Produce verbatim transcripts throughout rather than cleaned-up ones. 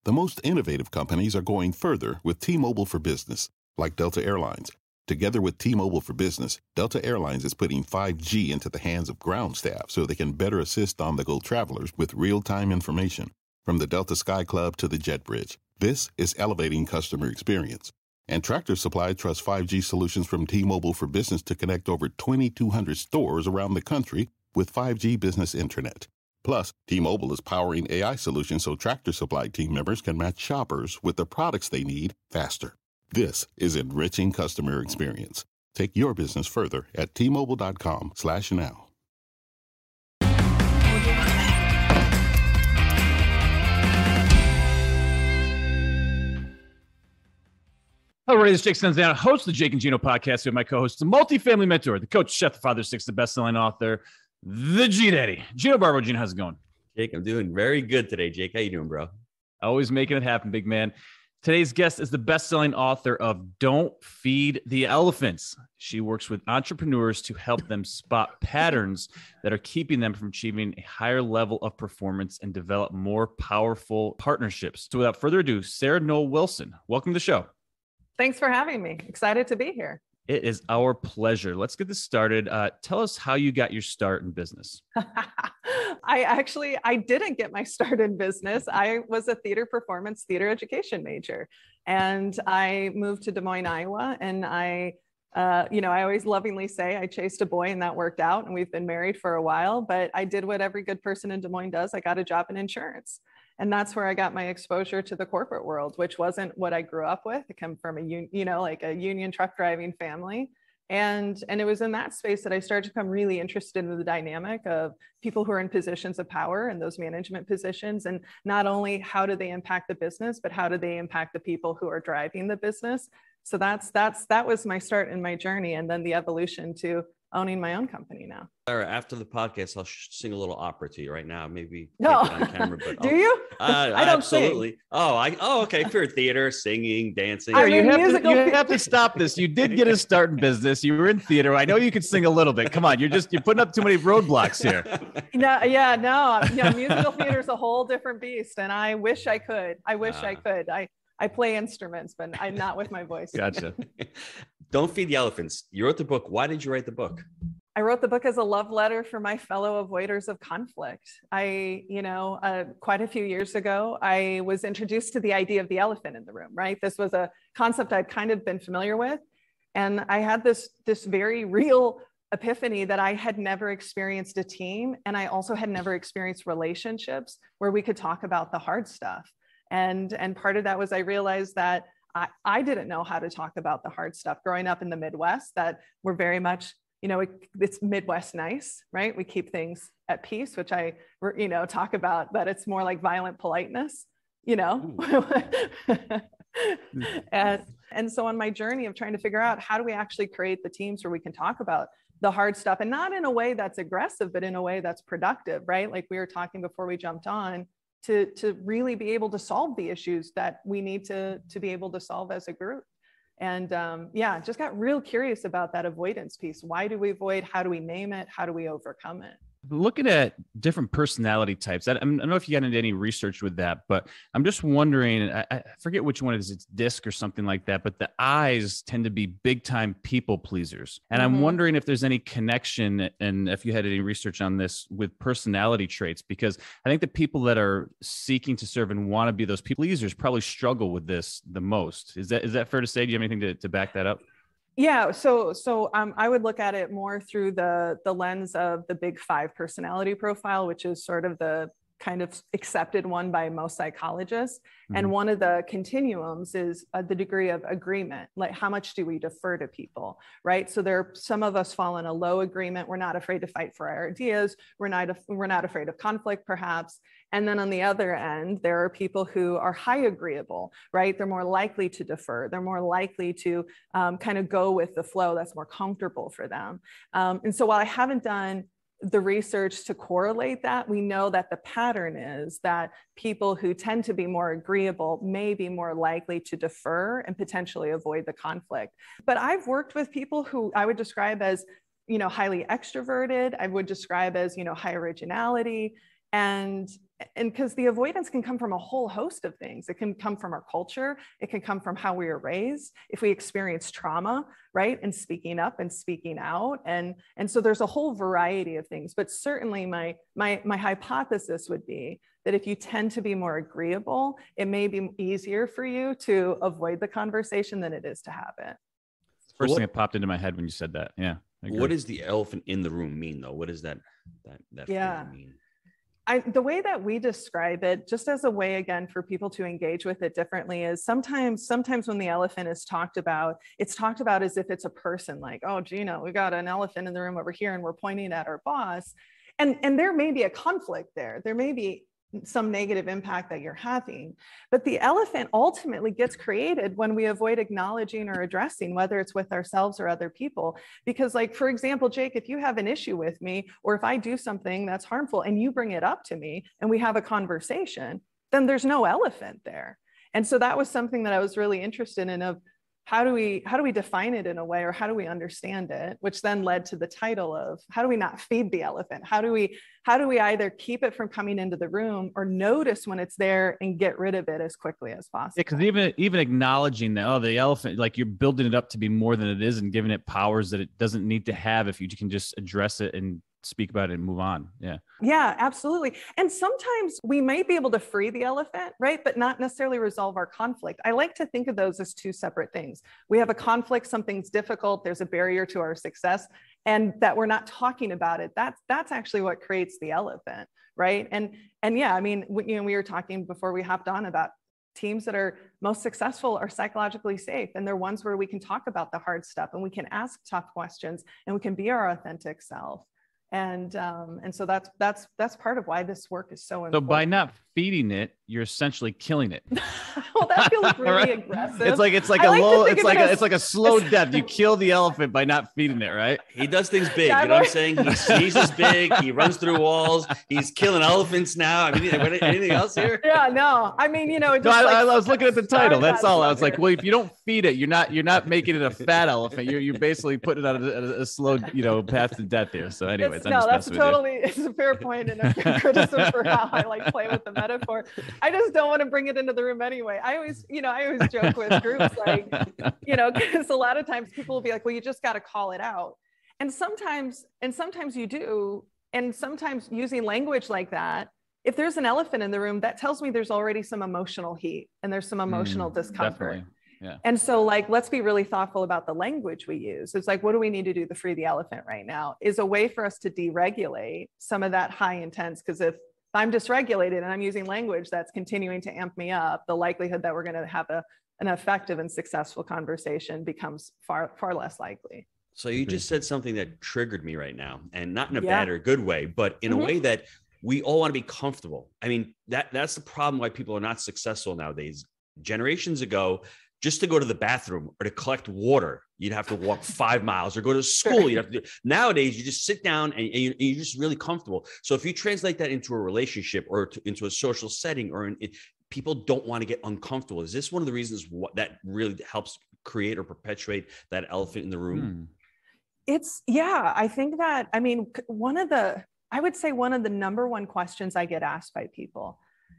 The most innovative companies are going further with T-Mobile for Business, like Delta Airlines. Together with T-Mobile for Business, Delta Airlines is putting five G into the hands of ground staff so they can better assist on-the-go travelers with real-time information. From the Delta Sky Club to the Jet Bridge, this is elevating customer experience. And Tractor Supply trusts five G solutions from T-Mobile for Business to connect over twenty-two hundred stores around the country with five G business internet. Plus, T-Mobile is powering A I solutions so Tractor Supply team members can match shoppers with the products they need faster. This is enriching customer experience. Take your business further at T-Mobile.com slash now. Hello, everybody. This is Jake Stanziano, host of the Jake and Gino podcast with my co-host, the multifamily mentor, the coach, chef, the father, six, the best-selling author, the G-Daddy. Gino Barbo. Gino, how's it going? Jake, I'm doing very good today. Jake, how you doing, bro? Always making it happen, big man. Today's guest is the best-selling author of Don't Feed the Elephants. She works with entrepreneurs to help them spot patterns that are keeping them from achieving a higher level of performance and develop more powerful partnerships. So without further ado, Sarah Noel Wilson, welcome to the show. Thanks for having me. Excited to be here. It is our pleasure. Let's get this started. Uh, tell us how you got your start in business. I actually, I didn't get my start in business. I was a theater performance, theater education major. And I moved to Des Moines, Iowa. And I, uh, you know, I always lovingly say I chased a boy and that worked out. And we've been married for a while, but I did what every good person in Des Moines does. I got a job in insurance. And that's where I got my exposure to the corporate world, which wasn't what I grew up with. I come from a, you know, like a union truck driving family. And, and it was in that space that I started to become really interested in the dynamic of people who are in positions of power and those management positions. And not only how do they impact the business, but how do they impact the people who are driving the business? So that's, that's, that was my start in my journey. And then the evolution to owning my own company now. Sarah, after the podcast, I'll sing a little opera to you right now. Maybe no. on camera, but do I'll, you? Uh, I don't absolutely. Sing. Oh, I oh okay. For theater, singing, dancing. I mean, you have, to, you have to stop this. You did get a start in business. You were in theater. I know you could sing a little bit. Come on, you're just you're putting up too many roadblocks here. No, yeah, no, yeah. Musical theater is a whole different beast, and I wish I could. I wish uh, I could. I I play instruments, but I'm not with my voice. Gotcha. Don't Feed the Elephants. You wrote the book. Why did you write the book? I wrote the book as a love letter for my fellow avoiders of conflict. I, you know, uh, quite a few years ago, I was introduced to the idea of the elephant in the room, right? This was a concept I'd kind of been familiar with. And I had this, this very real epiphany that I had never experienced a team. And I also had never experienced relationships where we could talk about the hard stuff. And, and part of that was I realized that I, I didn't know how to talk about the hard stuff growing up in the Midwest, that we're very much, you know, it, it's Midwest nice, right? We keep things at peace, which I, you know, talk about, that it's more like violent politeness, you know? and, and so on my journey of trying to figure out how do we actually create the teams where we can talk about the hard stuff, and not in a way that's aggressive, but in a way that's productive, right? Like we were talking before we jumped on, to, to really be able to solve the issues that we need to, to be able to solve as a group. And um, yeah, just got real curious about that avoidance piece. Why do we avoid? How do we name it? How do we overcome it? Looking at different personality types, I, I don't know if you got into any research with that, but I'm just wondering, I, I forget which one it is, it's DISC or something like that, but the I's tend to be big time people pleasers. And mm-hmm. I'm wondering if there's any connection, and if you had any research on this, with personality traits, because I think the people that are seeking to serve and want to be those people pleasers probably struggle with this the most. Is that, is that fair to say? Do you have anything to, to back that up? Yeah, so so um, I would look at it more through the the lens of the big five personality profile, which is sort of the kind of accepted one by most psychologists. Mm-hmm. And one of the continuums is uh, the degree of agreement, like how much do we defer to people, right? So there, some of us fall in a low agreement. We're not afraid to fight for our ideas. We're not, we're not afraid of conflict, perhaps. And then on the other end, there are people who are high agreeable, right? They're more likely to defer. They're more likely to um, kind of go with the flow that's more comfortable for them. Um, and so while I haven't done the research to correlate that, we know that the pattern is that people who tend to be more agreeable may be more likely to defer and potentially avoid the conflict. But I've worked with people who I would describe as, you know, highly extroverted. I would describe as, you know, high originality. And and because the avoidance can come from a whole host of things. It can come from our culture. It can come from how we were raised. If we experience trauma, right? And speaking up and speaking out. And, and so there's a whole variety of things, but certainly my, my, my hypothesis would be that if you tend to be more agreeable, it may be easier for you to avoid the conversation than it is to have it. First what, thing that popped into my head when you said that. Yeah. What does the elephant in the room mean though? What does that, that, that yeah. mean? I, the way that we describe it, just as a way, again, for people to engage with it differently, is sometimes, sometimes when the elephant is talked about, it's talked about as if it's a person, like, oh, Gina, we got an elephant in the room over here and we're pointing at our boss. And, and there may be a conflict there. There may be some negative impact that you're having, but the elephant ultimately gets created when we avoid acknowledging or addressing, whether it's with ourselves or other people. Because, like, for example, Jake, if you have an issue with me, or if I do something that's harmful and you bring it up to me and we have a conversation, then there's no elephant there. And so that was something that I was really interested in, of how do we, how do we define it in a way, or how do we understand it, which then led to the title of how do we not feed the elephant? How do we, how do we either keep it from coming into the room or notice when it's there and get rid of it as quickly as possible? Yeah, because even, even acknowledging that, oh, the elephant, like you're building it up to be more than it is and giving it powers that it doesn't need to have if you can just address it and speak about it and move on. Yeah. Yeah, absolutely. And sometimes we might be able to free the elephant, right? But not necessarily resolve our conflict. I like to think of those as two separate things. We have a conflict, something's difficult, there's a barrier to our success, and that we're not talking about it. That's, that's actually what creates the elephant, right? And, and yeah, I mean, we, you know, we were talking before we hopped on about teams that are most successful are psychologically safe. And they're ones where we can talk about the hard stuff and we can ask tough questions and we can be our authentic self. And um, and so that's that's that's part of why this work is so important. So by not feeding it, you're essentially killing it. Well, that feels really right? aggressive. It's like it's like I a like low. It's like it a, as, it's like a slow death. You kill the elephant by not feeding it, right? He does things big. Yeah, you know what I'm saying? He sneezes big. He runs through walls. He's killing elephants now. I mean, anything else here? Yeah, no. I mean, you know, just no, I, like, I was looking at the title. That's all. I was letter. like, well, if you don't feed it, you're not you're not making it a fat elephant. You're you're basically putting it on a, a, a slow, you know, path to death here. So, anyways, It's, I'm no, just that's messing totally. It's a fair point and a fair criticism for how I like play with the metaphor. I just don't want to bring it into the room anyway. I always, you know, I always joke with groups like, you know, because a lot of times people will be like, well, you just got to call it out. And sometimes, and sometimes you do. And sometimes using language like that, if there's an elephant in the room, that tells me there's already some emotional heat and there's some emotional mm, discomfort. Definitely. Yeah. And so, like, let's be really thoughtful about the language we use. It's like, what do we need to do to free the elephant right now is a way for us to deregulate some of that high intense. Because if I'm dysregulated and I'm using language that's continuing to amp me up, the likelihood that we're going to have a, an effective and successful conversation becomes far, far less likely. So you just said something that triggered me right now, and not in a Yeah. bad or good way, but in Mhm. a way that we all want to be comfortable. I mean, that that's the problem why people are not successful nowadays. Generations ago, just to go to the bathroom or to collect water, you'd have to walk five miles or go to school. You have to do, nowadays, you just sit down and, and, you, and you're just really comfortable. So if you translate that into a relationship or to, into a social setting, or in, it, people don't want to get uncomfortable. Is this one of the reasons what, that really helps create or perpetuate that elephant in the room? Hmm. It's, yeah, I think that, I mean, one of the, I would say one of the number one questions I get asked by people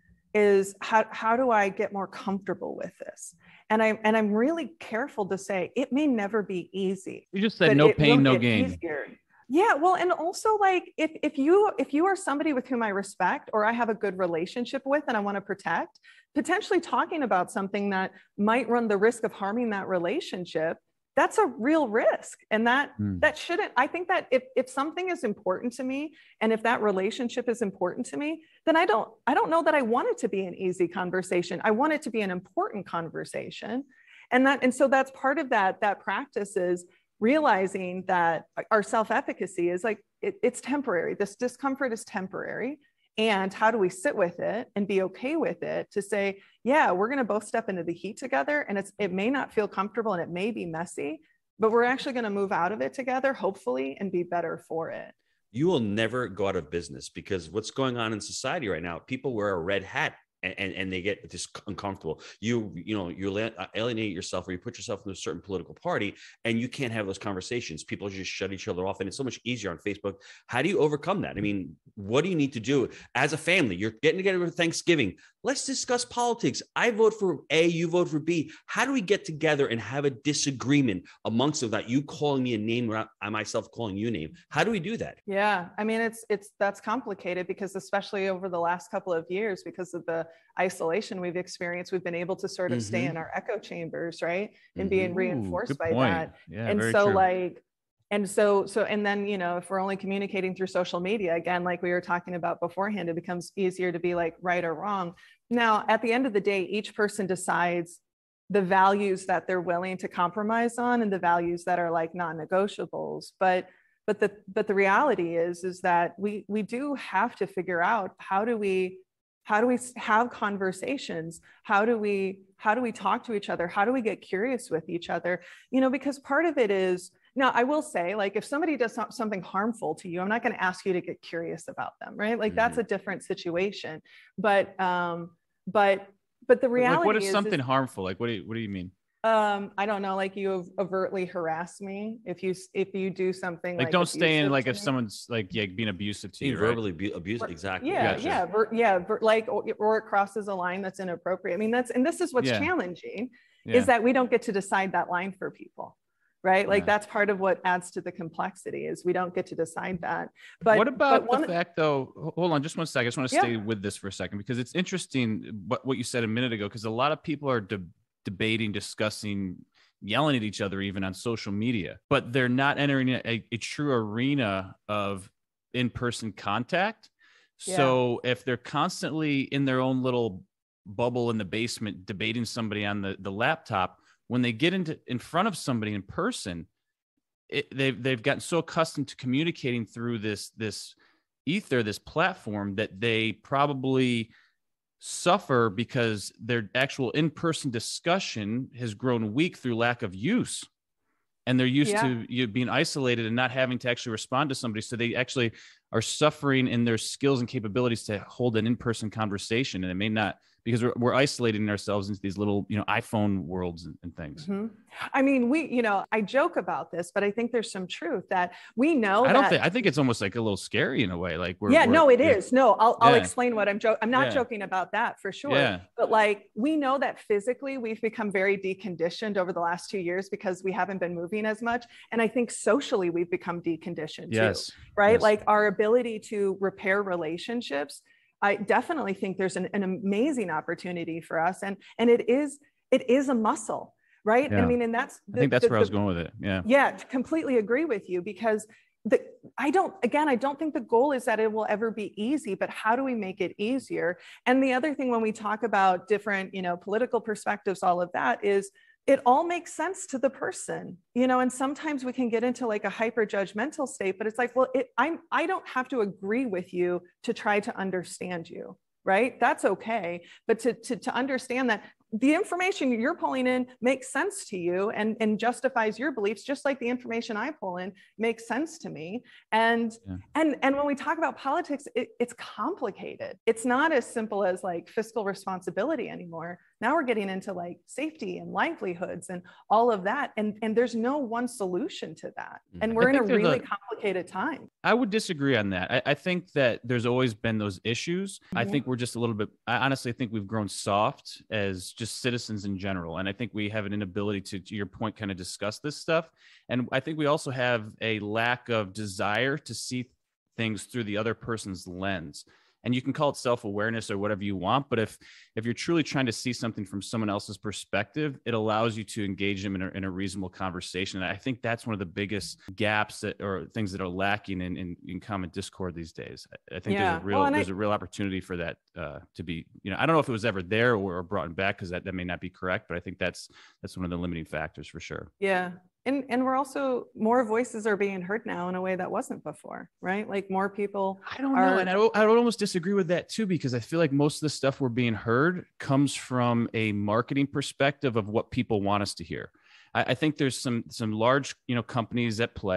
is how, how do I get more comfortable with this? And I, and I'm really careful to say, it may never be easy. You just said but no it pain, will no get gain. easier. Yeah. Well, and also, like, if, if you, if you are somebody with whom I respect, or I have a good relationship with, and I want to protect, potentially talking about something that might run the risk of harming that relationship, that's a real risk. And that, Hmm. that shouldn't, I think that if, if something is important to me, and if that relationship is important to me, then I don't, I don't know that I want it to be an easy conversation. I want it to be an important conversation. And that, and so that's part of that, that practice is realizing that our self-efficacy is like, it, it's temporary. This discomfort is temporary. And how do we sit with it and be okay with it to say, yeah, we're going to both step into the heat together, and it's, it may not feel comfortable and it may be messy, but we're actually going to move out of it together, hopefully, and be better for it. You will never go out of business, because what's going on in society right now, people wear a red hat and, and, and they get this uncomfortable. You, you know, you alienate yourself, or you put yourself in a certain political party, and you can't have those conversations. People just shut each other off, and it's so much easier on Facebook. How do you overcome that? I mean, what do you need to do as a family? You're getting together for Thanksgiving. Let's discuss politics. I vote for A, you vote for B. How do we get together and have a disagreement amongst of that? You calling me a name, or I myself calling you a name. How do we do that? Yeah, I mean, it's it's that's complicated, because especially over the last couple of years, because of the isolation we've experienced, we've been able to sort of mm-hmm. stay in our echo chambers, right, and mm-hmm. being reinforced Ooh, by point. that. Yeah, and very so true. like. And so, so, and then, you know, if we're only communicating through social media, again, like we were talking about beforehand, it becomes easier to be like right or wrong. Now, at the end of the day, each person decides the values that they're willing to compromise on and the values that are like non-negotiables. But, but the, but the reality is, is that we, we do have to figure out how do we, how do we have conversations? How do we, how do we talk to each other? How do we get curious with each other? You know, because part of it is, now, I will say, like, if somebody does something harmful to you, I'm not going to ask you to get curious about them, right? Like, mm-hmm. that's a different situation. But, um, but, but the reality like, what is, is something is, harmful? Like, what do you, what do you mean? Um, I don't know. Like, you overtly harass me if you if you do something like, like don't stay in like if me. someone's like yeah being abusive to being you, verbally right? abusive, exactly. Yeah, gotcha. yeah, ver, yeah, ver, like or, or it crosses a line that's inappropriate. I mean, that's and this is what's yeah. challenging yeah. is that we don't get to decide that line for people. Right. Like yeah. that's part of what adds to the complexity is we don't get to decide that. But what about but the fact though, hold on just one second. I just want to yeah. stay with this for a second, because it's interesting what, what you said a minute ago, because a lot of people are de- debating, discussing, yelling at each other, even on social media, but they're not entering a, a true arena of in-person contact. Yeah. So if they're constantly in their own little bubble in the basement, debating somebody on the, the laptop, when they get into in front of somebody in person, it, they've they've gotten so accustomed to communicating through this this ether, this platform, that they probably suffer because their actual in-person discussion has grown weak through lack of use, and they're used yeah. to you being isolated and not having to actually respond to somebody. So they actually are suffering in their skills and capabilities to hold an in-person conversation, and it may not. Because we're, we're isolating ourselves into these little, you know, iPhone worlds and, and things. Mm-hmm. I mean, we, you know, I joke about this, but I think there's some truth that we know. I don't that, think, I think it's almost like a little scary in a way. Like we're, yeah, we're, no, it yeah. is. No, I'll, I'll yeah. explain what I'm joking. I'm not yeah. joking about that for sure. Yeah. But like, we know that physically we've become very deconditioned over the last two years because we haven't been moving as much. And I think socially we've become deconditioned yes. too, right? Yes. Like our ability to repair relationships, I definitely think there's an, an amazing opportunity for us. And, and it is, it is a muscle, right? Yeah. I mean, and that's, the, I think that's the, where the, I was going with it. Yeah. Yeah. Completely agree with you, because the, I don't, again, I don't think the goal is that it will ever be easy, but how do we make it easier? And the other thing, when we talk about different, you know, political perspectives, all of that is, it all makes sense to the person, you know, and sometimes we can get into like a hyper judgmental state, but it's like, well, it, I'm, I don't have to agree with you to try to understand you, right? That's okay. But to, to, to understand that the information you're pulling in makes sense to you and, and justifies your beliefs, just like the information I pull in makes sense to me. And, yeah. and, and when we talk about politics, it, it's complicated. It's not as simple as like fiscal responsibility anymore. Now we're getting into like safety and livelihoods and all of that. And, and there's no one solution to that. And we're in a really a, complicated time. I would disagree on that. I, I think that there's always been those issues. Mm-hmm. I think we're just a little bit, I honestly think we've grown soft as just citizens in general. And I think we have an inability to, to your point, kind of discuss this stuff. And I think we also have a lack of desire to see things through the other person's lens. And you can call it self-awareness or whatever you want, but if if you're truly trying to see something from someone else's perspective, it allows you to engage them in a, in a reasonable conversation. And I think that's one of the biggest gaps that or things that are lacking in in, in common discord these days. I, I think yeah. there's a real well, there's I, a real opportunity for that uh, to be, you know, I don't know if it was ever there or, or brought back, because that, that may not be correct, but I think that's that's one of the limiting factors for sure. Yeah. And, and we're also, more voices are being heard now in a way that wasn't before, right? Like more people. I don't are, know. And I, I would almost disagree with that too, because I feel like most of the stuff we're being heard comes from a marketing perspective of what people want us to hear. I, I think there's some, some large, you know, companies at play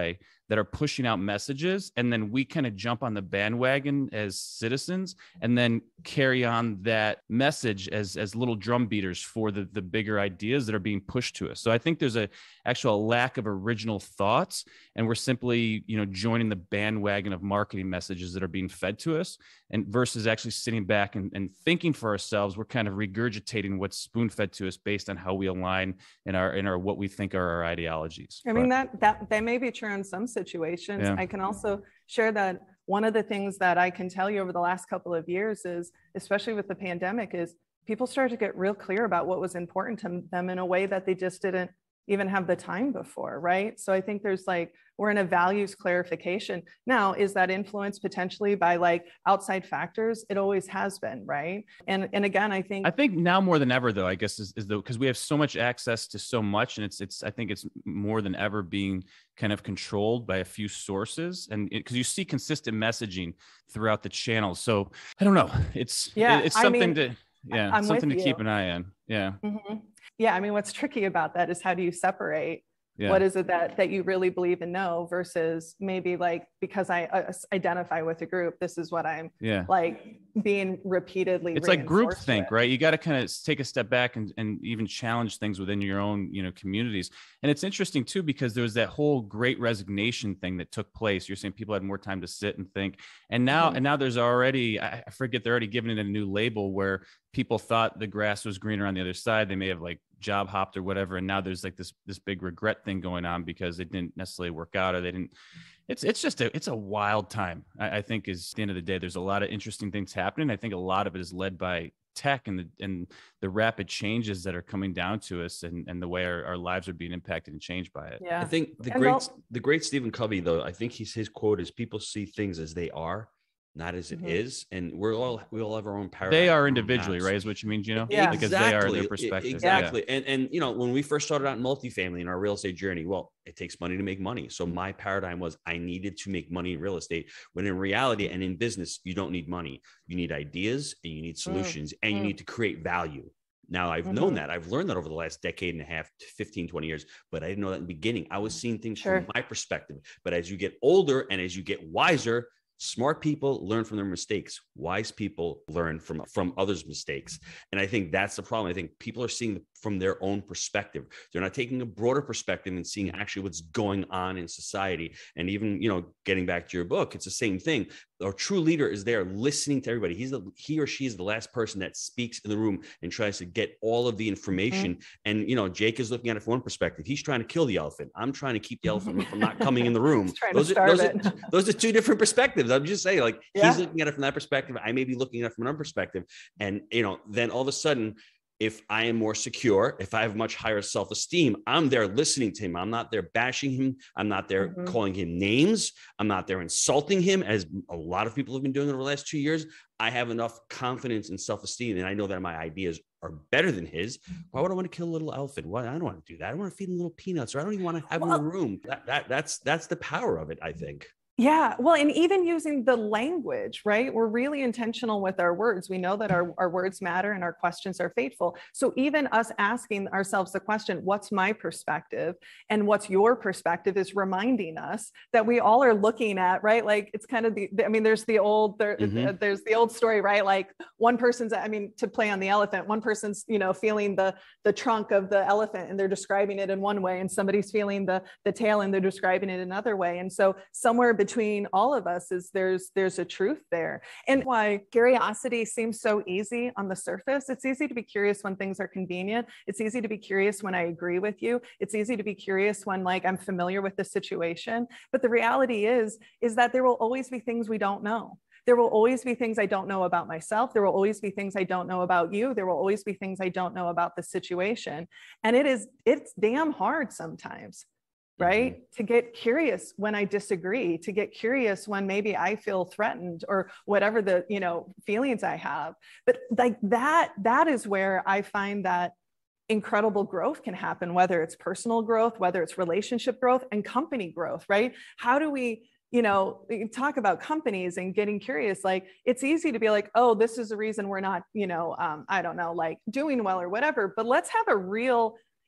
that are pushing out messages, and then we kind of jump on the bandwagon as citizens and then carry on that message as as little drum beaters for the the bigger ideas that are being pushed to us. So I think there's a actual lack of original thoughts, and we're simply, you know, joining the bandwagon of marketing messages that are being fed to us, and versus actually sitting back and, and thinking for ourselves. We're kind of regurgitating what's spoon fed to us based on how we align in our in our what we think are our ideologies. I mean, that that that may be true in some situations. Yeah. I can also share that one of the things that I can tell you over the last couple of years is, especially with the pandemic, is people started to get real clear about what was important to them in a way that they just didn't even have the time before, right? So I think there's like, we're in a values clarification. Now, is that influenced potentially by like outside factors? It always has been, right? And and again, I think I think now more than ever, though, I guess is, is the because we have so much access to so much, and it's it's I think it's more than ever being kind of controlled by a few sources, and because you see consistent messaging throughout the channels. So I don't know, it's yeah, it's I something mean, to yeah I'm something to with keep you. an eye on. Yeah. Mm-hmm. Yeah, I mean, what's tricky about that is how do you separate Yeah. what is it that that you really believe and know versus maybe like, because I uh, identify with a group, this is what I'm Yeah. like being repeatedly It's like group reinforced think, with. right? You got to kind of take a step back and, and even challenge things within your own, you know, communities. And it's interesting too, because there was that whole great resignation thing that took place. You're saying people had more time to sit and think. And now, Mhm. and now there's already, I I forget, they're already giving it a new label where people thought the grass was greener on the other side. They may have like job hopped or whatever. And now there's like this, this big regret thing going on because it didn't necessarily work out, or they didn't. It's it's just a it's a wild time. I, I think is at the end of the day, there's a lot of interesting things happening. I think a lot of it is led by tech and the and the rapid changes that are coming down to us, and, and the way our, our lives are being impacted and changed by it. Yeah. I think the And great they'll- the great Stephen Covey, though, I think he's his quote is people see things as they are, not as it Mhm. is. And we're all we all have our own paradigm. They our are own individually, paths. right? Is what you mean, you know? Yeah. Because they are in their E- perspective. Exactly. And and you know, when we first started out in multifamily in our real estate journey, well, it takes money to make money. So my paradigm was I needed to make money in real estate, when in reality and in business, you don't need money. You need ideas and you need solutions and you mm. need to create value. Now I've Mhm. known that. I've learned that over the last decade and a half, fifteen, twenty years, but I didn't know that in the beginning. I was seeing things Sure. from my perspective. But as you get older and as you get wiser, smart people learn from their mistakes. Wise people learn from, from others' mistakes. And I think that's the problem. I think people are seeing from their own perspective. They're not taking a broader perspective and seeing actually what's going on in society. And even, you know, getting back to your book, it's the same thing. A true leader is there listening to everybody. He's the, he or she is the last person that speaks in the room and tries to get all of the information. Mm-hmm. And, you know, Jake is looking at it from one perspective. He's trying to kill the elephant. I'm trying to keep the elephant from not coming in the room. Those are, those, are, those are two different perspectives. I'm just saying, like, yeah. He's looking at it from that perspective. I may be looking at it from another perspective. And, you know, then all of a sudden, if I am more secure, if I have much higher self-esteem, I'm there listening to him. I'm not there bashing him. I'm not there mm-hmm. calling him names. I'm not there insulting him, as a lot of people have been doing over the last two years. I have enough confidence and self-esteem, and I know that my ideas are better than his. Why would I want to kill a little elephant? Why? I don't want to do that. I want to feed him little peanuts, or I don't even want to have well, him in the room. That, that, that's, that's the power of it, I think. Yeah, well, and even using the language, right? We're really intentional with our words. We know that our, our words matter and our questions are faithful. So even us asking ourselves the question, what's my perspective and what's your perspective, is reminding us that we all are looking at, right? Like, it's kind of the, I mean, there's the old, there, mm-hmm. there's the old story, right? Like one person's, I mean, to play on the elephant, one person's, you know, feeling the, the trunk of the elephant and they're describing it in one way, and somebody's feeling the, the tail and they're describing it another way. And so somewhere between between all of us is there's there's a truth there. And why curiosity seems so easy on the surface. It's easy to be curious when things are convenient. It's easy to be curious when I agree with you. It's easy to be curious when, like, I'm familiar with the situation. But the reality is, is that there will always be things we don't know. There will always be things I don't know about myself. There will always be things I don't know about you. There will always be things I don't know about the situation. And it is, it's damn hard sometimes. Right? Mm-hmm. To get curious when I disagree, to get curious when maybe I feel threatened or whatever the, you know, feelings I have. But like that, that is where I find that incredible growth can happen, whether it's personal growth, whether it's relationship growth and company growth, right? How do we, you know, talk about companies and getting curious? Like, it's easy to be like, oh, this is the reason we're not, you know, um, I don't know, like doing well or whatever, but let's have a real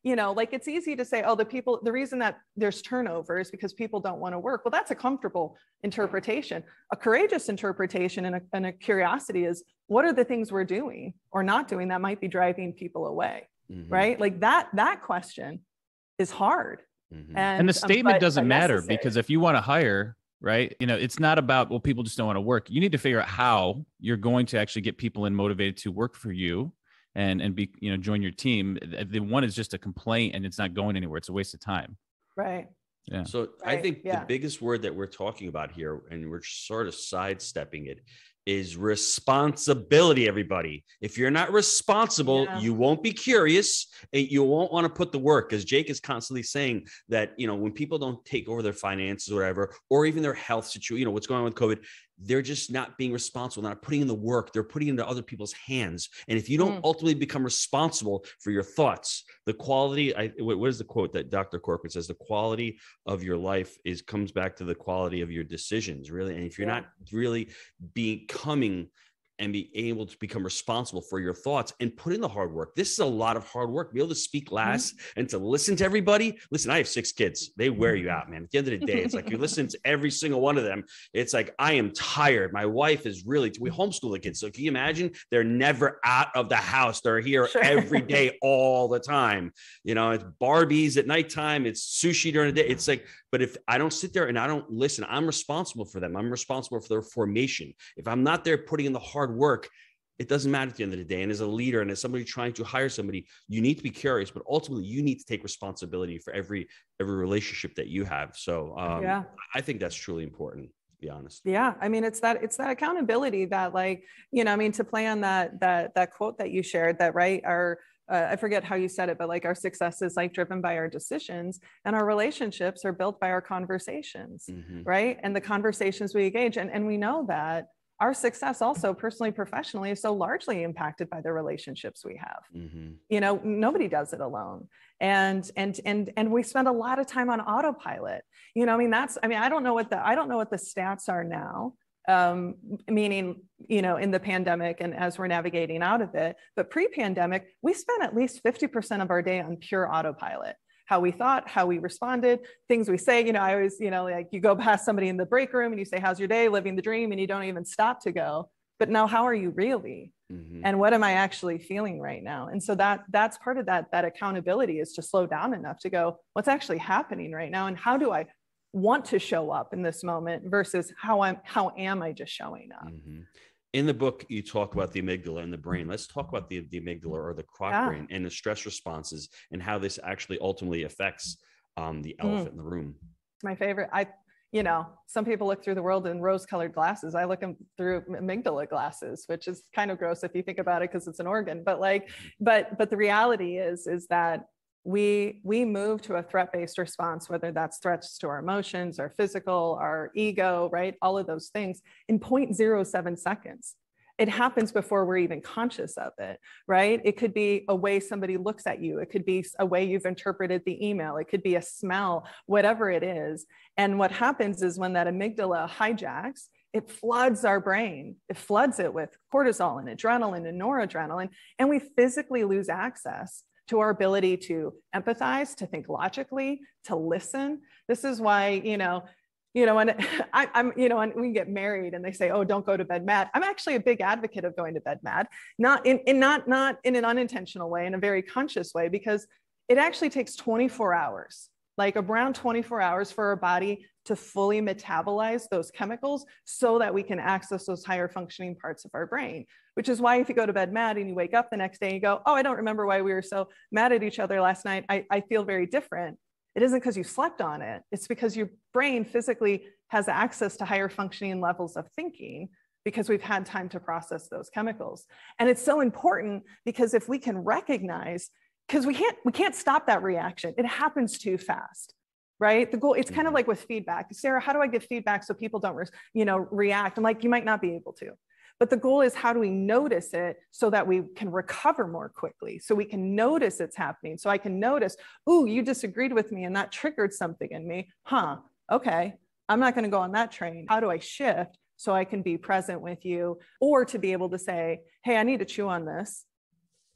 you know, like it's easy to say, oh, the people, the reason that there's turnover is because people don't want to work. Well, that's a comfortable interpretation. A courageous interpretation and a, and a curiosity is, what are the things we're doing or not doing that might be driving people away, mm-hmm. right? Like that, that question is hard. Mm-hmm. And, and the statement um, but, doesn't but matter necessary. Because if you want to hire, right, you know, it's not about, well, people just don't want to work. You need to figure out how you're going to actually get people in motivated to work for you. And and be you know join your team. The one is just a complaint and it's not going anywhere. It's a waste of time. Right. Yeah. So right. I think yeah. the biggest word that we're talking about here, and we're sort of sidestepping it, is responsibility. Everybody, if you're not responsible, yeah. you won't be curious and you won't want to put the work. Because Jake is constantly saying that, you know, when people don't take over their finances or whatever, or even their health situation, you know, what's going on with COVID, they're just not being responsible, not putting in the work. They're putting it into other people's hands. And if you don't mm. ultimately become responsible for your thoughts, the quality, I, what is the quote that Doctor Corcoran says? The quality of your life is comes back to the quality of your decisions, really. And if you're yeah. not really becoming and be able to become responsible for your thoughts and put in the hard work. This is a lot of hard work. Be able to speak last mm-hmm. and to listen to everybody. Listen, I have six kids. They wear you out, man. At the end of the day, it's like you listen to every single one of them. It's like, I am tired. My wife is really, we homeschool the kids. So can you imagine? They're never out of the house. They're here sure. every day, all the time. You know, it's Barbies at nighttime. It's sushi during the day. It's like, but if I don't sit there and I don't listen, I'm responsible for them. I'm responsible for their formation. If I'm not there putting in the hard work, it doesn't matter at the end of the day. And as a leader and as somebody trying to hire somebody, you need to be curious, but ultimately you need to take responsibility for every every relationship that you have. So um, yeah. I think that's truly important, to be honest. Yeah, I mean, it's that it's that accountability that, like, you know, I mean, to play on that that that quote that you shared, that right, our Uh, I forget how you said it, but like our success is like driven by our decisions, and our relationships are built by our conversations, mm-hmm. right? And the conversations we engage. And, and we know that our success also personally, professionally, is so largely impacted by the relationships we have. Mm-hmm. You know, nobody does it alone. And, and, and, and we spend a lot of time on autopilot. You know, I mean, that's, I mean, I don't know what the, I don't know what the stats are now. Um, meaning, you know, in the pandemic and as we're navigating out of it, but pre-pandemic, we spent at least fifty percent of our day on pure autopilot. How we thought, how we responded, things we say. You know, I always, you know, like you go past somebody in the break room and you say, how's your day? Living the dream. And you don't even stop to go, but now how are you really? Mm-hmm. And what am I actually feeling right now? And so that that's part of that, that accountability is to slow down enough to go, what's actually happening right now? And how do I want to show up in this moment versus how I'm, how am I just showing up? Mm-hmm. In the book, you talk about the amygdala and the brain. Let's talk about the, the amygdala or the croc yeah. brain and the stress responses and how this actually ultimately affects um, the elephant mm. in the room. It's my favorite. I, you know, some people look through the world in rose-colored glasses. I look through amygdala glasses, which is kind of gross if you think about it because it's an organ. But like, but but the reality is, is that we we move to a threat-based response, whether that's threats to our emotions, our physical, our ego, right? All of those things in zero point zero seven seconds. It happens before we're even conscious of it, right? It could be a way somebody looks at you. It could be a way you've interpreted the email. It could be a smell, whatever it is. And what happens is when that amygdala hijacks, it floods our brain. It floods it with cortisol and adrenaline and noradrenaline, and we physically lose access to our ability to empathize, to think logically, to listen. This is why, you know, you know, and I, I'm, you know, and we get married and they say, oh, don't go to bed mad. I'm actually a big advocate of going to bed mad, not in, in not, not in an unintentional way, in a very conscious way, because it actually takes twenty-four hours, like around twenty-four hours for our body to fully metabolize those chemicals so that we can access those higher functioning parts of our brain, which is why if you go to bed mad and you wake up the next day and you go, oh, I don't remember why we were so mad at each other last night. I, I feel very different. It isn't because you slept on it. It's because your brain physically has access to higher functioning levels of thinking because we've had time to process those chemicals. And it's so important because if we can recognize, because we can't, we can't stop that reaction. It happens too fast. Right? The goal, it's kind of like with feedback. Sarah, how do I give feedback so people don't, you know, react? I'm like, you might not be able to, but the goal is how do we notice it so that we can recover more quickly? So we can notice it's happening. So I can notice, ooh, you disagreed with me and that triggered something in me. Huh, okay, I'm not going to go on that train. How do I shift so I can be present with you? Or to be able to say, hey, I need to chew on this.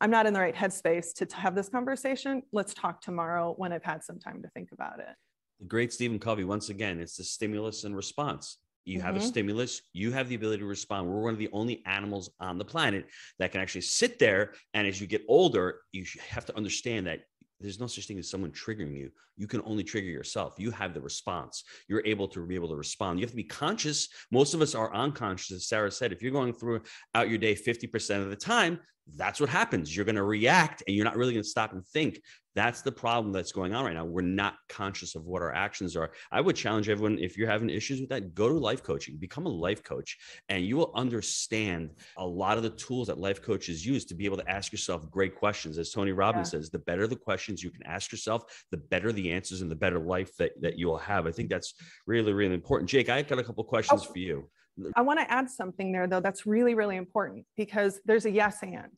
I'm not in the right headspace to, to have this conversation. Let's talk tomorrow when I've had some time to think about it. The great Stephen Covey, once again, it's the stimulus and response. You have mm-hmm. a stimulus, you have the ability to respond. We're one of the only animals on the planet that can actually sit there. And as you get older, you have to understand that there's no such thing as someone triggering you. You can only trigger yourself. You have the response. You're able to be able to respond. You have to be conscious. Most of us are unconscious. As Sarah said, if you're going through out your day fifty percent of the time, that's what happens. You're going to react and you're not really going to stop and think. That's the problem that's going on right now. We're not conscious of what our actions are. I would challenge everyone, if you're having issues with that, go to life coaching, become a life coach, and you will understand a lot of the tools that life coaches use to be able to ask yourself great questions. As Tony Robbins yeah. says, the better the questions you can ask yourself, the better the answers and the better life that, that you will have. I think that's really, really important. Jake, I got a couple questions oh, for you. I want to add something there, though, that's really, really important, because there's a yes and.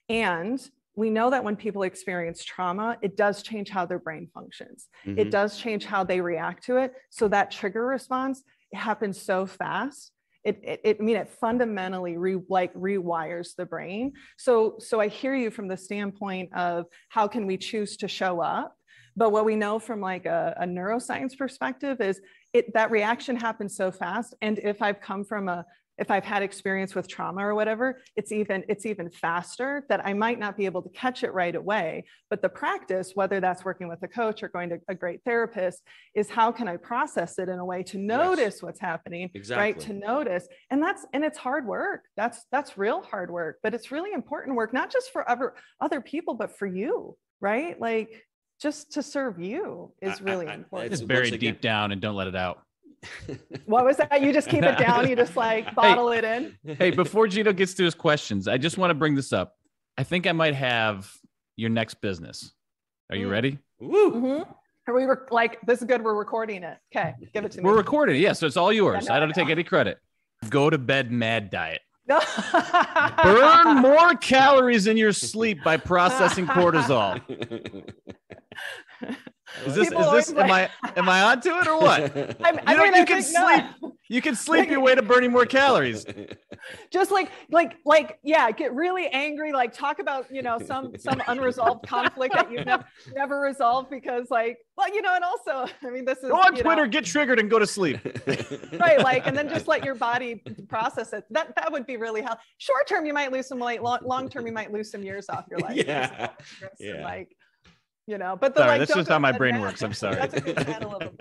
And we know that when people experience trauma, it does change how their brain functions. Mm-hmm. It does change how they react to it. So that trigger response, it happens so fast. It, it, it I mean, it fundamentally re, like rewires the brain. So, so I hear you from the standpoint of how can we choose to show up? But what we know from like a, a neuroscience perspective is it, that reaction happens so fast. And if I've come from a, if I've had experience with trauma or whatever, it's even, it's even faster that I might not be able to catch it right away. But the practice, whether that's working with a coach or going to a great therapist, is how can I process it in a way to notice yes. what's happening, exactly. right? To notice. And that's, and it's hard work. That's, that's real hard work, but it's really important work, not just for other, other people, but for you, right? Like just to serve you is really I, I, important. It's buried deep down and don't let it out. What was that? You just keep it down. You just like bottle hey, it in. Hey, before Gino gets to his questions, I just want to bring this up. I think I might have your next business. Are you mm. ready? Woo. Mm-hmm. Are we were like, this is good. We're recording it. Okay. Give it to me. We're recording it. Yeah. So it's all yours. Yeah, no, I don't no. take any credit. Go to bed mad diet. Burn more calories in your sleep by processing cortisol. Is this, People is this, am like, I, am I onto it or what? I'm, I mean, you I can sleep, no. you can sleep your way to burning more calories. Just like, like, like, yeah, get really angry. Like talk about, you know, some, some unresolved conflict that you've never, never resolved because like, well, you know, and also, I mean, this is, go on Twitter, know, get triggered and go to sleep. Right. Like, and then just let your body process it. That, that would be really helpful. Short term, you might lose some weight. Long, long term, you might lose some years off your life. Yeah. yeah. Like, you know, but the, sorry, like, that's just how my brain mad. works. I'm sorry. That's a good title of a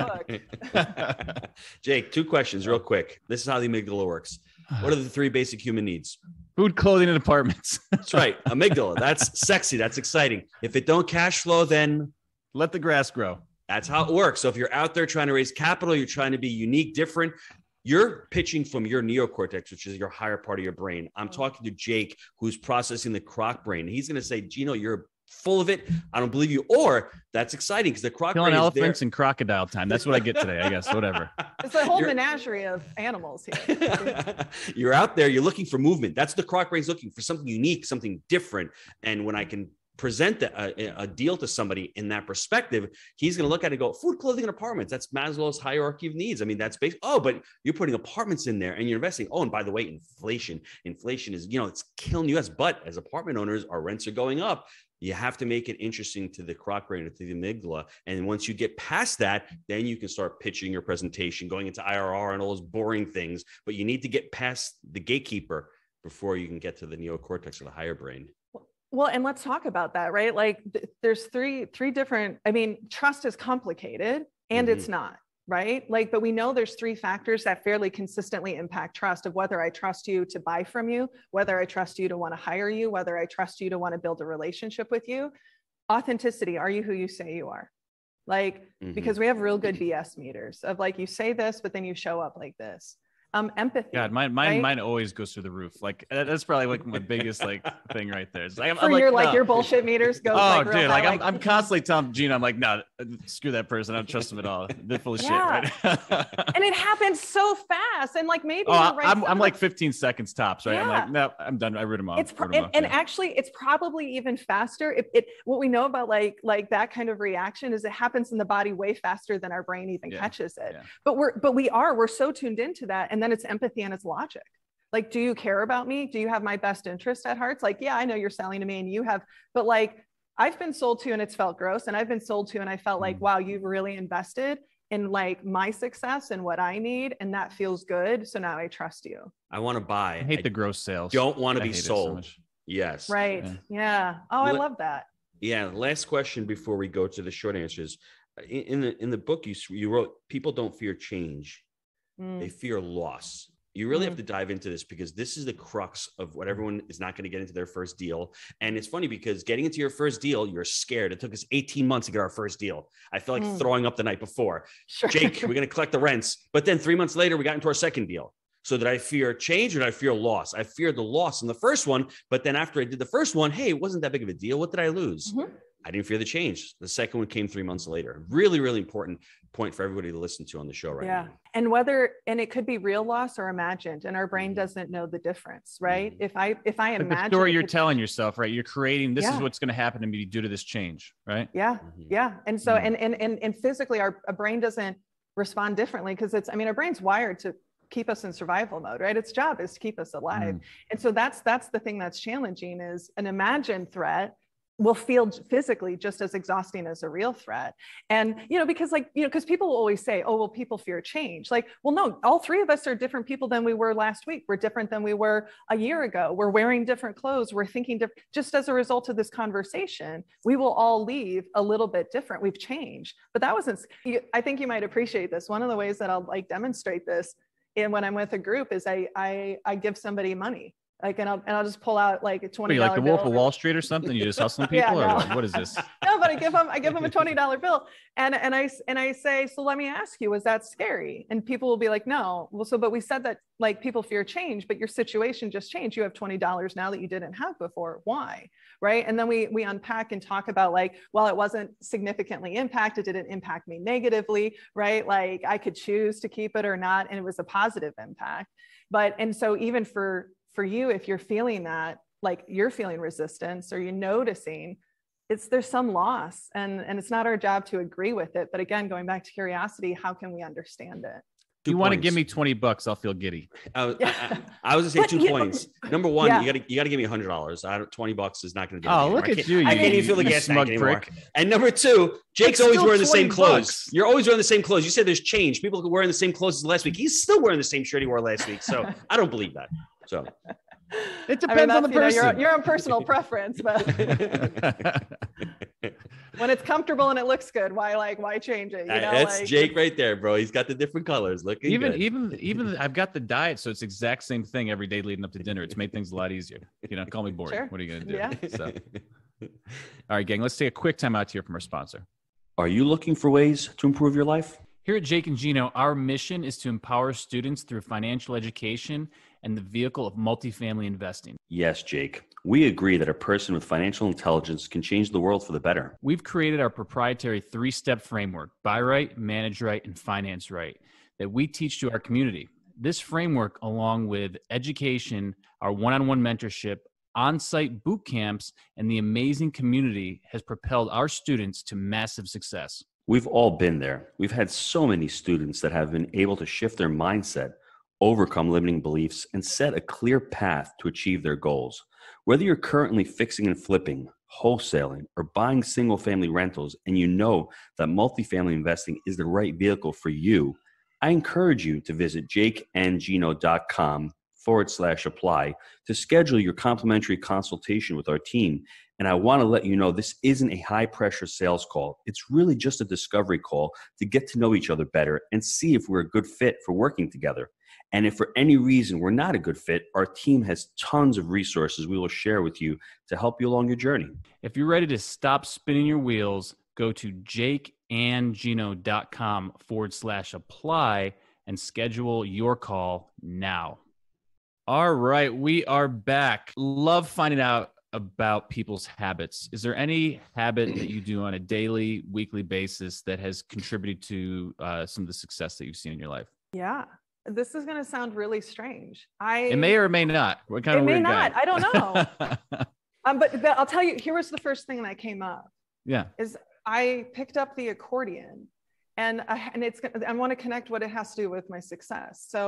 book. Jake, two questions real quick. This is how the amygdala works. What are the three basic human needs? Food, clothing, and apartments. That's right. Amygdala. That's sexy. That's exciting. If it don't cash flow, then let the grass grow. That's how it works. So if you're out there trying to raise capital, you're trying to be unique, different, you're pitching from your neocortex, which is your higher part of your brain. I'm talking to Jake, who's processing the croc brain. He's going to say, Gino, you're full of it. I don't believe you. Or that's exciting because the croc killing brain elephants is there. And crocodile time. That's what I get today, I guess. Whatever. It's a whole you're, menagerie of animals here. You're out there. You're looking for movement. That's the croc brain's looking for something unique, something different. And when I can present a, a deal to somebody in that perspective, he's going to look at it and go, food, clothing, and apartments. That's Maslow's hierarchy of needs. I mean, that's basic. Oh, but you're putting apartments in there and you're investing. Oh, and by the way, inflation, inflation is, you know, it's killing U S. But as apartment owners, our rents are going up. You have to make it interesting to the croc brain or to the amygdala. And once you get past that, then you can start pitching your presentation, going into I R R and all those boring things. But you need to get past the gatekeeper before you can get to the neocortex or the higher brain. Well, and let's talk about that, right? Like th- there's three, three different, I mean, trust is complicated and mm-hmm. it's not, right? Like, but we know there's three factors that fairly consistently impact trust of whether I trust you to buy from you, whether I trust you to want to hire you, whether I trust you to want to build a relationship with you. Authenticity. Are you who you say you are? Like, mm-hmm. because we have real good B S meters of like, you say this, but then you show up like this. Um, empathy. God, mine, mine, right? mine always goes through the roof. Like that's probably like my biggest like thing right there. It's like, I'm, For I'm like, your like no. your bullshit meters go. Oh, like, dude, like, like I'm, I'm constantly telling Gina, I'm like, no, screw that person. I don't trust them at all. They're full of yeah. shit, right? And it happens so fast, and like maybe. Oh, right I'm, I'm like fifteen seconds tops, right? Yeah. I'm like, no, I'm done. I root them off. It's pro- and, off, and yeah. actually, it's probably even faster. If it, what we know about like like that kind of reaction is it happens in the body way faster than our brain even yeah. catches it. Yeah. But we're but we are we're so tuned into that, and then it's empathy and it's logic. Like, do you care about me? Do you have my best interest at heart? It's like, yeah, I know you're selling to me and you have, but like, I've been sold to and it's felt gross. And I've been sold to and I felt like, wow, you've really invested in like my success and what I need. And that feels good. So now I trust you. I want to buy. I hate I the gross sales. Don't want to I be hate it sold. so Yes. Right. Yeah. yeah. Oh, I love that. Yeah. Last question before we go to the short answers. In, in the in the book you you wrote, people don't fear change, mm. they fear loss. You really mm. have to dive into this because this is the crux of what everyone is not going to get into their first deal. And it's funny because getting into your first deal, you're scared. It took us eighteen months to get our first deal. I feel like mm. throwing up the night before. Sure. Jake, we're going to collect the rents. But then three months later, we got into our second deal. So did I fear change or did I fear loss? I feared the loss in the first one. But then after I did the first one, hey, it wasn't that big of a deal. What did I lose? Mm-hmm. I didn't fear the change. The second one came three months later. Really, really important point for everybody to listen to on the show right yeah. now. And whether, and it could be real loss or imagined, and our brain doesn't know the difference, right? Mm-hmm. If I, if I imagine like the story you're telling yourself, right? You're creating, this yeah. is what's going to happen to me due to this change, right? Yeah. Mm-hmm. Yeah. And so, mm-hmm. and, and, and, and physically our, our brain doesn't respond differently because it's, I mean, our brain's wired to keep us in survival mode, right? Its job is to keep us alive. Mm. And so that's, that's the thing that's challenging is an imagined threat will feel physically just as exhausting as a real threat. And, you know, because like, you know, because people will always say, oh, well, people fear change. Like, well, no, all three of us are different people than we were last week. We're different than we were a year ago. We're wearing different clothes. We're thinking different. Just as a result of this conversation, we will all leave a little bit different. We've changed, but that wasn't, I think you might appreciate this. One of the ways that I'll like demonstrate this and when I'm with a group is I, I, I give somebody money. Like, and I'll, and I'll just pull out like a twenty dollars like the Wolf of Wall Street or something. You just hustling people yeah, no. or what? What is this? No, but I give them, I give them a twenty dollar bill and, and I, and I say, so let me ask you, was that scary? And people will be like, no. Well, so, but we said that like people fear change, but your situation just changed. You have twenty dollars now that you didn't have before. Why? Right. And then we, we unpack and talk about like, well, it wasn't significantly impacted. It didn't impact me negatively. Right. Like I could choose to keep it or not. And it was a positive impact. But, and so even for, for you, if you're feeling that, like you're feeling resistance or you're noticing, it's there's some loss and, and it's not our job to agree with it. But again, going back to curiosity, how can we understand it? If you want to give me twenty bucks, I'll feel giddy. I, I, I was gonna say two points. Number one, yeah. you gotta you gotta give me a hundred dollars. I don't twenty bucks is not gonna get. Oh, look at you! I can't even feel the gas tank anymore. And number two, Jake's always wearing the same clothes. You're always wearing the same clothes. You said there's change. People are wearing the same clothes as last week. He's still wearing the same shirt he wore last week. So I don't believe that. So it depends I mean, on the person. You know, you're, you're on personal preference, but when it's comfortable and it looks good, why like why change it? You know, that's like, Jake right there, bro. He's got the different colors. Looking even good. even even I've got the diet, so it's the exact same thing every day leading up to dinner. It's made things a lot easier. You know, call me boring. Sure. What are you gonna do? Yeah. So. All right, gang. Let's take a quick time out here from our sponsor. Are you looking for ways to improve your life? Here at Jake and Gino, our mission is to empower students through financial education and the vehicle of multifamily investing. Yes, Jake. We agree that a person with financial intelligence can change the world for the better. We've created our proprietary three-step framework, Buy Right, Manage Right, and Finance Right, that we teach to our community. This framework, along with education, our one-on-one mentorship, on-site boot camps, and the amazing community has propelled our students to massive success. We've all been there. We've had so many students that have been able to shift their mindset, overcome limiting beliefs, and set a clear path to achieve their goals. Whether you're currently fixing and flipping, wholesaling, or buying single-family rentals, and you know that multifamily investing is the right vehicle for you, I encourage you to visit jakeandgino.com forward slash apply to schedule your complimentary consultation with our team. And I want to let you know this isn't a high-pressure sales call. It's really just a discovery call to get to know each other better and see if we're a good fit for working together. And if for any reason we're not a good fit, our team has tons of resources we will share with you to help you along your journey. If you're ready to stop spinning your wheels, go to jakeandgino.com forward slash apply and schedule your call now. All right, we are back. Love finding out about people's habits. Is there any habit that you do on a daily, weekly basis that has contributed to uh, some of the success that you've seen in your life? Yeah. This is going to sound really strange. I It may or may not. What kind it of may weird not. guy? I don't know. um, but, but I'll tell you, here was the first thing that came up. Yeah. Is I picked up the accordion and I, and it's, I want to connect what it has to do with my success. So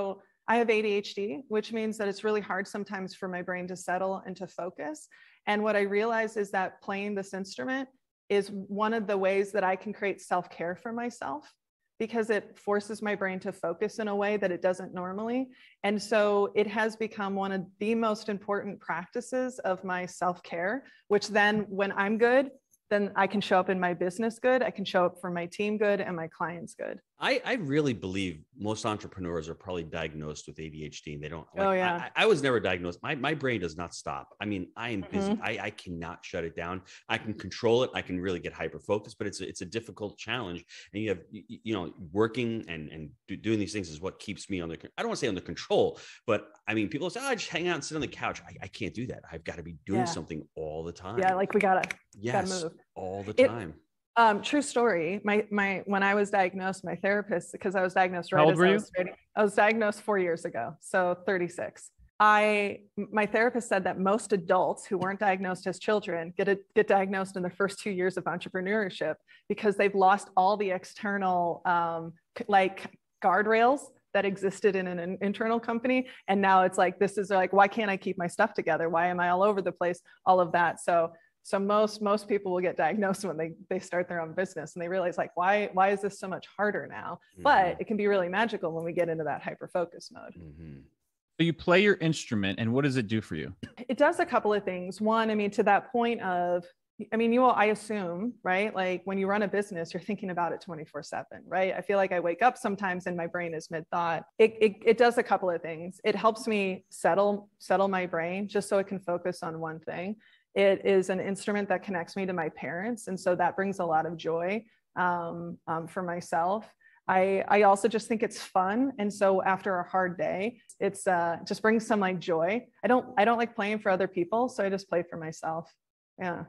I have A D H D, which means that it's really hard sometimes for my brain to settle and to focus. And what I realize is that playing this instrument is one of the ways that I can create self-care for myself, because it forces my brain to focus in a way that it doesn't normally. And so it has become one of the most important practices of my self-care, which then when I'm good, then I can show up in my business good, I can show up for my team good, and my clients good. I, I really believe most entrepreneurs are probably diagnosed with A D H D and they don't. Like, oh, yeah. I, I was never diagnosed. My, my brain does not stop. I mean, I am busy. Mm-hmm. I, I cannot shut it down. I can control it. I can really get hyper focused, but it's a, it's a difficult challenge. And you have, you, you know, working and, and do, doing these things is what keeps me under, I don't want to say under control, but I mean, people say, oh, I just hang out and sit on the couch. I, I can't do that. I've got to be doing yeah. something all the time. Yeah. Like we gotta, yes, gotta move all the it, time. Um, true story. My, my, when I was diagnosed, my therapist, because I was diagnosed right How old as were I you? was starting, I was diagnosed four years ago. So thirty-six. I, my therapist said that most adults who weren't diagnosed as children get a, get diagnosed in the first two years of entrepreneurship because they've lost all the external, um, like guardrails that existed in an internal company. And now it's like, this is like, why can't I keep my stuff together? Why am I all over the place? All of that. So So most most people will get diagnosed when they they start their own business and they realize like, why why is this so much harder now? Mm-hmm. But it can be really magical when we get into that hyper focus mode. Mm-hmm. So you play your instrument, and what does it do for you? It does a couple of things. One, I mean, to that point of, I mean, you all, I assume, right? Like when you run a business, you're thinking about it twenty-four seven, right? I feel like I wake up sometimes and my brain is mid-thought. It, it, it does a couple of things. It helps me settle, settle my brain just so it can focus on one thing. It is an instrument that connects me to my parents. And so that brings a lot of joy um, um, for myself. I, I also just think it's fun. And so after a hard day, it's uh, just brings some like joy. I don't, I don't like playing for other people. So I just play for myself. Yeah.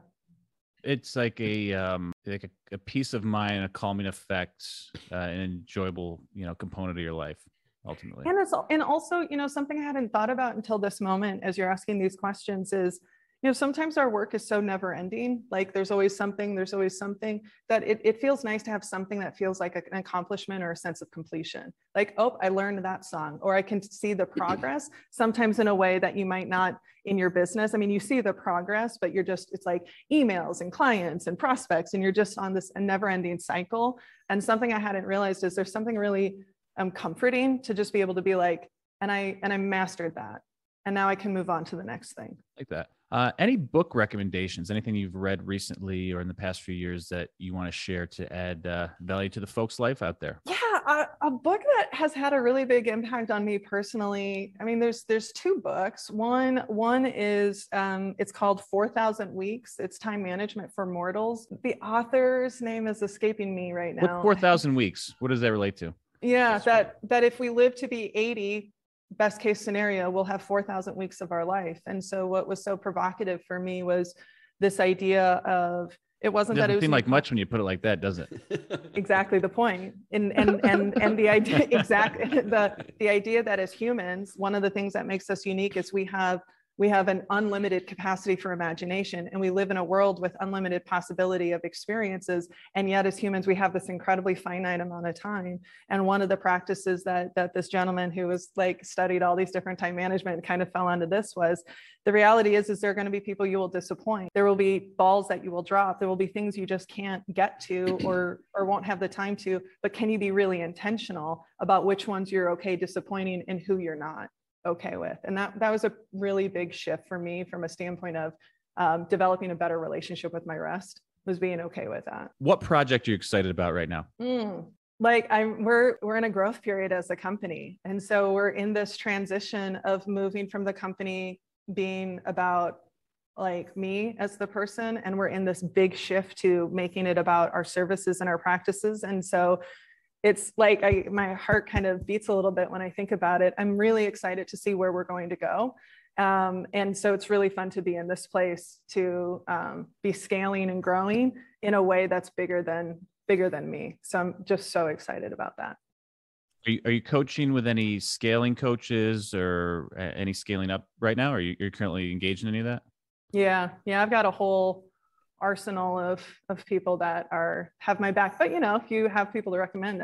It's like a um, like a, a peace of mind, a calming effect, uh, an enjoyable, you know, component of your life, ultimately. And it's and also, you know, something I hadn't thought about until this moment, as you're asking these questions, is, you know, sometimes our work is so never ending. Like there's always something, there's always something that it, it feels nice to have something that feels like an accomplishment or a sense of completion. Like, oh, I learned that song, or I can see the progress sometimes in a way that you might not in your business. I mean, you see the progress, but you're just, it's like emails and clients and prospects, and you're just on this never ending cycle. And something I hadn't realized is there's something really um, comforting to just be able to be like, and I, and I mastered that. And now I can move on to the next thing. Like that. Uh, any book recommendations, anything you've read recently or in the past few years that you want to share to add uh, value to the folks' life out there? Yeah, a, a book that has had a really big impact on me personally. I mean, there's there's two books. One one is um, it's called four thousand Weeks. It's Time Management for Mortals. The author's name is escaping me right now. What four thousand Weeks? What does that relate to? Yeah, that that if we live to be eighty, best case scenario, we'll have four thousand weeks of our life. And so what was so provocative for me was this idea of, it wasn't it that it was seem like much when you put it like that, does it? Exactly the point. And, and, and, and the idea, exactly the, the idea that as humans, one of the things that makes us unique is we have We have an unlimited capacity for imagination, and we live in a world with unlimited possibility of experiences. And yet as humans, we have this incredibly finite amount of time. And one of the practices that, that this gentleman who was like studied all these different time management kind of fell onto this was, the reality is, is there are going to be people you will disappoint. There will be balls that you will drop. There will be things you just can't get to or, or won't have the time to, but can you be really intentional about which ones you're okay disappointing and who you're not okay with? And that that was a really big shift for me from a standpoint of um, developing a better relationship with my rest, was being okay with that. What project are you excited about right now? Mm, like I'm, we're we're in a growth period as a company, and so we're in this transition of moving from the company being about like me as the person, and we're in this big shift to making it about our services and our practices. And so it's like I, my heart kind of beats a little bit when I think about it. I'm really excited to see where we're going to go. Um, and so it's really fun to be in this place to um, be scaling and growing in a way that's bigger than bigger than me. So I'm just so excited about that. Are you, are you coaching with any scaling coaches or uh, any scaling up right now? Are you you're currently engaged in any of that? Yeah, yeah, I've got a whole arsenal of of people that are have my back. But you know, if you have people to recommend, I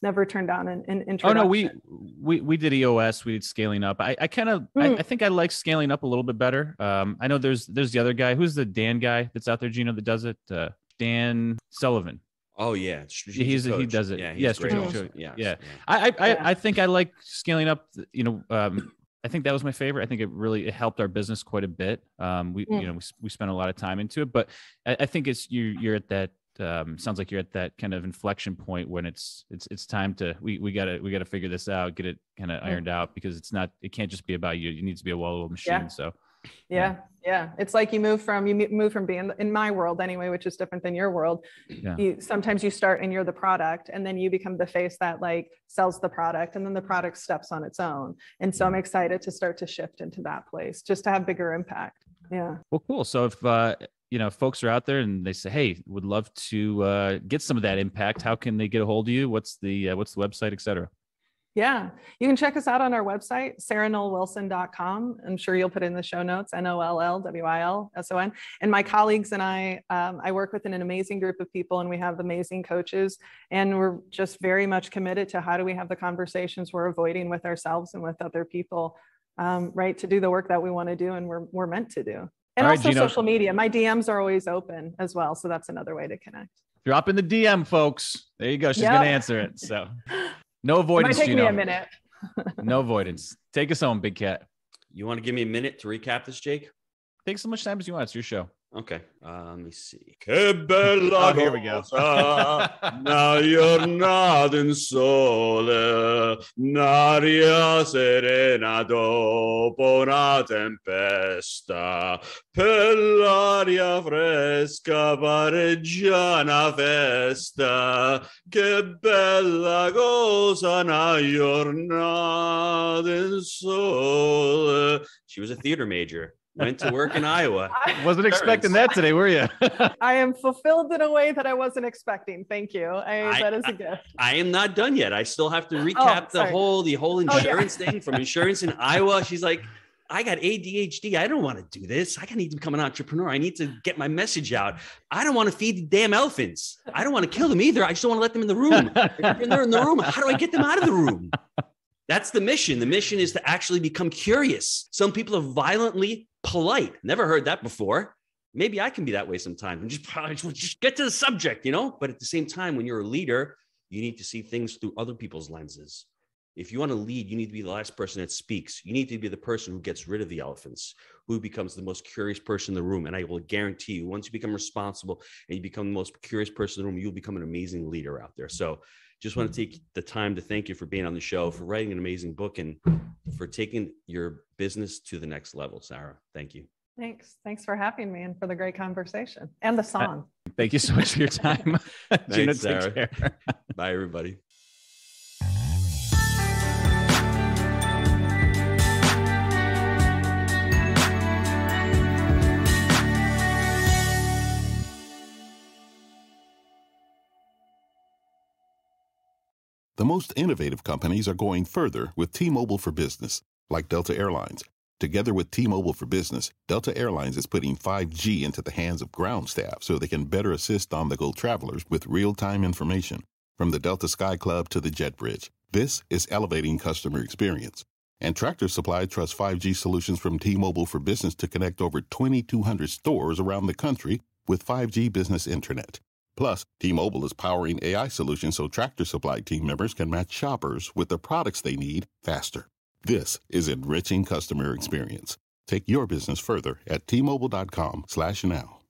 never turned down an, an introduction. Oh no, we we we did E O S, we did scaling up. I, I kind of mm. I, I think I like scaling up a little bit better. Um, I know there's there's the other guy. Who's the Dan guy that's out there, Gino, that does it? Uh, Dan Sullivan. Oh yeah, he's coach. he does it. Yeah, yeah, strategic. Yeah, yeah. yeah. I I, yeah. I I think I like scaling up. You know, um, I think that was my favorite. I think it really it helped our business quite a bit. Um, we mm. you know we we spent a lot of time into it, but I, I think it's you you're at that. Um, sounds like you're at that kind of inflection point when it's it's it's time to we we gotta we gotta figure this out, get it kind of ironed out, because it's not it can't just be about you. You need to be a well-oiled machine. Yeah. So yeah, yeah, it's like you move from you move from being in my world anyway, which is different than your world. Yeah. You sometimes you start and you're the product, and then you become the face that like sells the product, and then the product steps on its own. And so I'm excited to start to shift into that place, just to have bigger impact. Yeah. Well, cool. So if uh, you know, folks are out there and they say, "Hey, would love to uh, get some of that impact," how can they get a hold of you? What's the uh, what's the website, et cetera? Yeah, you can check us out on our website, sarah noll wilson dot com. I'm sure you'll put in the show notes, N O L L W I L S O N. And my colleagues and I, um, I work with an amazing group of people, and we have amazing coaches, and we're just very much committed to how do we have the conversations we're avoiding with ourselves and with other people, um, right, to do the work that we want to do and we're, we're meant to do. And All right, also Gino. social media. My D Ms are always open as well. So that's another way to connect. Drop in the D M, folks. There you go. She's Yep. going to answer it. So no avoidance, It might take Gino. me a minute. No avoidance. Take us home, Big Cat. You want to give me a minute to recap this, Jake? Take as much time as you want. It's your show. Okay. Uh, let me see. Che bella Oh, here we go. una giornata in sole, un'aria serena dopo una tempesta, per l'aria fresca pareggia una festa, che bella cosa una giornata in sole. She was a theater major. Went to work in Iowa. I wasn't expecting that today, were you? I am fulfilled in a way that I wasn't expecting. Thank you. I, I, that is a I, gift. I am not done yet. I still have to recap Oh, the sorry. whole the whole Oh, yeah. insurance thing from insurance in Iowa. She's like, I got A D H D. I don't want to do this. I need to become an entrepreneur. I need to get my message out. I don't want to feed the damn elephants. I don't want to kill them either. I just don't want to let them in the room. If they're in the room, how do I get them out of the room? That's the mission. The mission is to actually become curious. Some people are violently polite. Never heard that before. Maybe I can be that way sometimes. And just, just get to the subject, you know? But at the same time, when you're a leader, you need to see things through other people's lenses. If you want to lead, you need to be the last person that speaks. You need to be the person who gets rid of the elephants, who becomes the most curious person in the room. And I will guarantee you, once you become responsible and you become the most curious person in the room, you'll become an amazing leader out there. So just want to take the time to thank you for being on the show, for writing an amazing book, and for taking your business to the next level, Sarah. Thank you. Thanks. Thanks for having me and for the great conversation and the song. Uh, thank you so much for your time. Gino, Thanks, take Sarah. care. Bye, everybody. The most innovative companies are going further with T-Mobile for Business, like Delta Airlines. Together with T-Mobile for Business, Delta Airlines is putting five G into the hands of ground staff so they can better assist on-the-go travelers with real-time information. From the Delta Sky Club to the Jet Bridge, this is elevating customer experience. And Tractor Supply trusts five G solutions from T-Mobile for Business to connect over twenty-two hundred stores around the country with five G Business Internet. Plus, T-Mobile is powering A I solutions so Tractor Supply team members can match shoppers with the products they need faster. This is enriching customer experience. Take your business further at T Mobile dot com slash now.